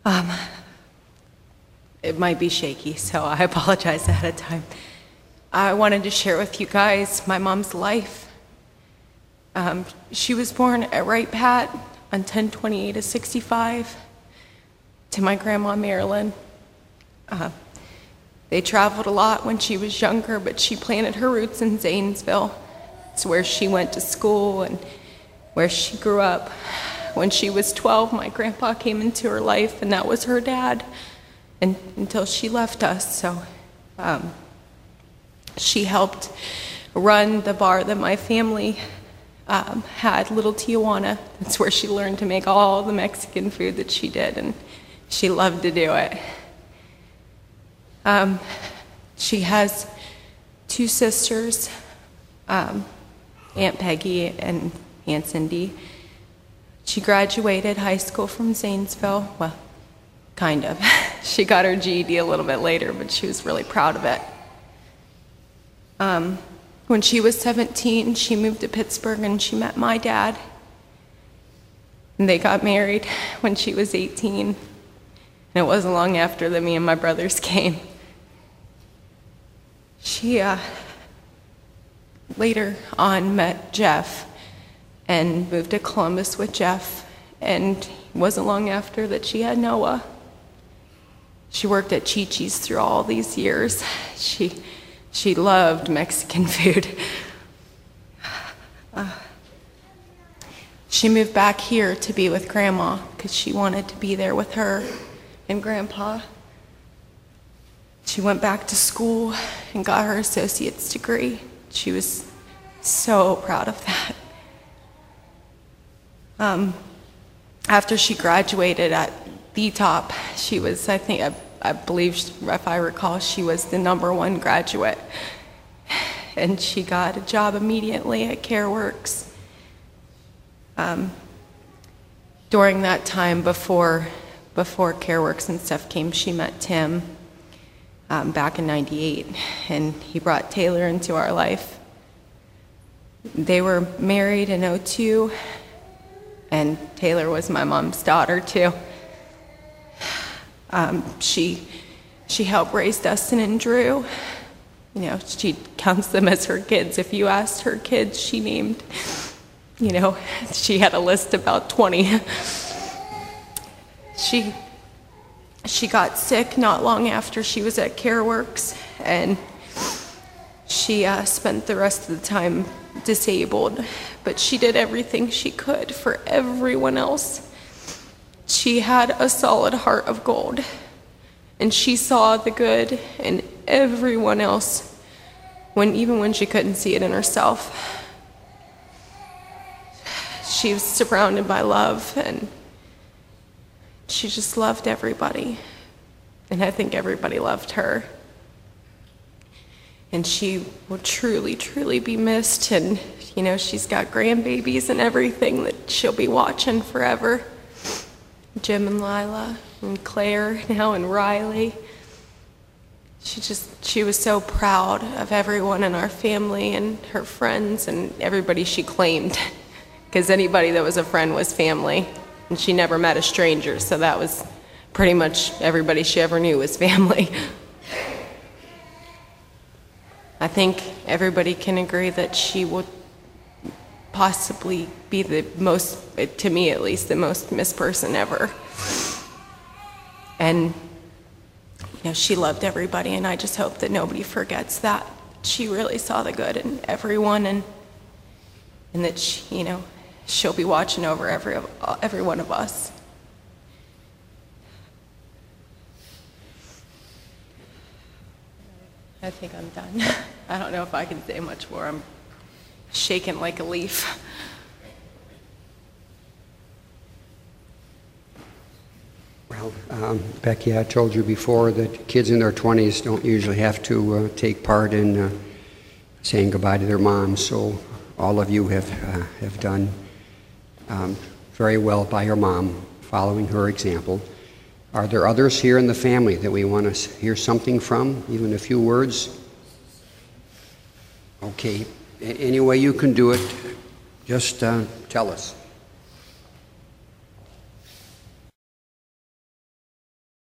Um, it might be shaky, so I apologize ahead of time. I wanted to share with you guys my mom's life. She was born at Wright Pat on 10/28/65 to my grandma Marilyn. They traveled a lot when she was younger, but she planted her roots in Zanesville. It's where she went to school and where she grew up. When she was 12, my grandpa came into her life, and that was her dad, and until she left us. So she helped run the bar that my family had, Little Tijuana. That's where she learned to make all the Mexican food that she did, and she loved to do it. She has two sisters, Aunt Peggy and Aunt Cindy. She graduated high school from Zanesville. Well, kind of. She got her GED a little bit later, but she was really proud of it. When she was 17, she moved to Pittsburgh and she met my dad. And they got married when she was 18. And it wasn't long after that me and my brothers came. She later on met Jeff and moved to Columbus with Jeff, and it wasn't long after that she had Noah. She worked at Chi-Chi's through all these years. She loved Mexican food. She moved back here to be with Grandma because she wanted to be there with her and Grandpa. She went back to school and got her associate's degree. She was so proud of that. After she graduated at the top, she was, I believe, if I recall, she was the #1 graduate. And she got a job immediately at CareWorks. During that time, before CareWorks and stuff came, she met Tim back in '98, and he brought Taylor into our life. They were married in '02. And Taylor was my mom's daughter, too. She helped raise Dustin and Drew. You know, she counts them as her kids. If you asked her kids, she named, she had a list about 20. She got sick not long after she was at CareWorks, and she spent the rest of the time disabled, but she did everything she could for everyone else. She had a solid heart of gold, and she saw the good in everyone else, even when she couldn't see it in herself. She was surrounded by love, and she just loved everybody, and I think everybody loved her. And she will truly, truly be missed. And, she's got grandbabies and everything that she'll be watching forever. Jim and Lila and Claire now and Riley. She was so proud of everyone in our family and her friends and everybody she claimed. Because anybody that was a friend was family. And she never met a stranger, so that was pretty much everybody she ever knew was family. I think everybody can agree that she would possibly be the most, to me at least, the most missed person ever. And, she loved everybody, and I just hope that nobody forgets that. She really saw the good in everyone, and that she'll be watching over every one of us. I think I'm done. I don't know if I can say much more. I'm shaking like a leaf. Well, Becky, I told you before that kids in their 20s don't usually have to take part in saying goodbye to their moms, so all of you have done very well by your mom, following her example. Are there others here in the family that we want to hear something from, even a few words? Okay, any way you can do it, just tell us.